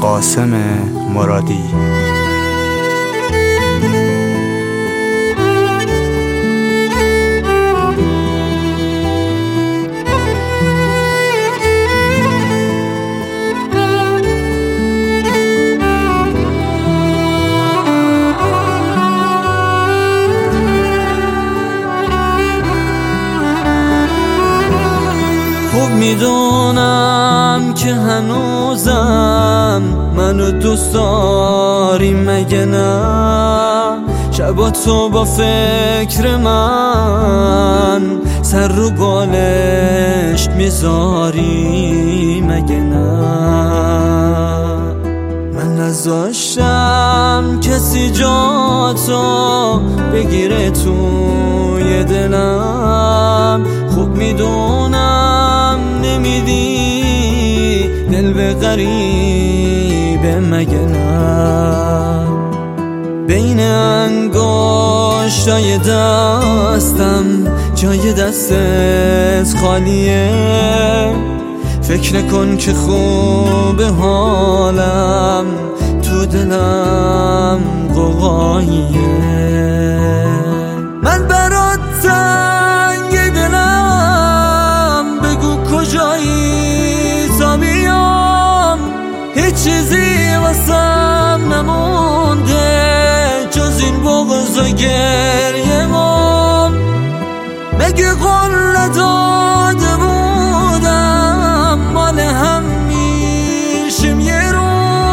قاسم مرادی. خوب میدونم که هنوزم منو دوست داری مگه نه؟ شبا تو با فکر من سر رو بالشت میذاری مگه نه؟ من نذاشتم کسی جاتو بگیره توی دلم. خوب میدونم نمیدی دل به غریبه مگه نه؟ بین انگشتای دستم جای دستت خالیه. فکر نکن که خوبه حالم تو دلم غوغاییه. من برات تنگ دلم، بگو کجایی تا بیام. هیچ چیزی واسم نمونده جز این بغض و گریه مام. مگه قول نداده بودم مال هم میشیم یه رو؟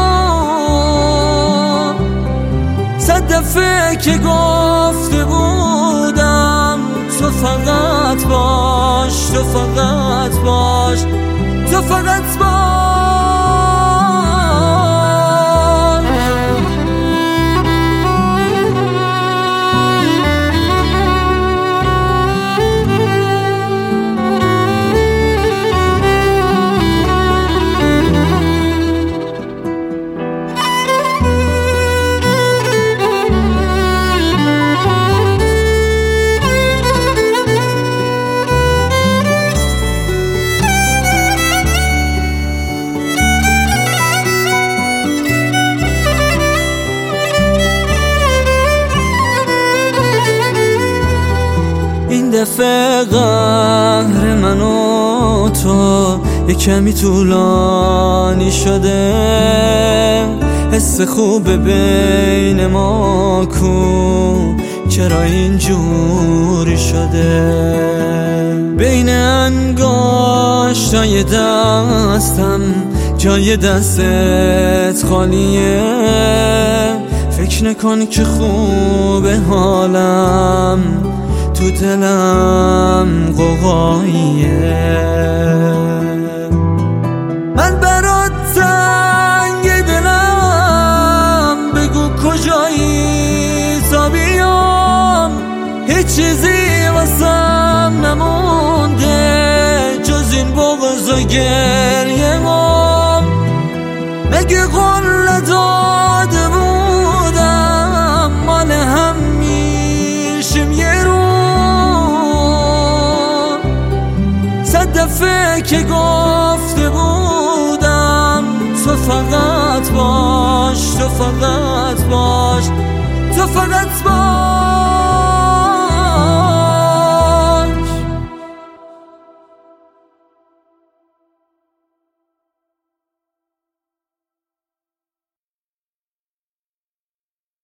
صد دفعه که گفته بودم تو فقط باش، تو فقط باش، تو فقط باش. این دفعه قهر من و تو یه کمی طولانی شده. حس خوب بین ما کو چرا اینجوری شده؟ بین انگشتای دستم جای دستت خالیه. فکر نکن که خوبه حالم تو دلم غوغاییه. من برات تنگ دلم، بگو کجایی تا بیام. هیچ چیزی واسم نمونده جز این بغض و گریه مام. مگه قول نداده بودم مال هم میشیم یه رو؟ صد دفعه که گفته بودم تو فقط باش، تو فقط باش، تو فقط باش.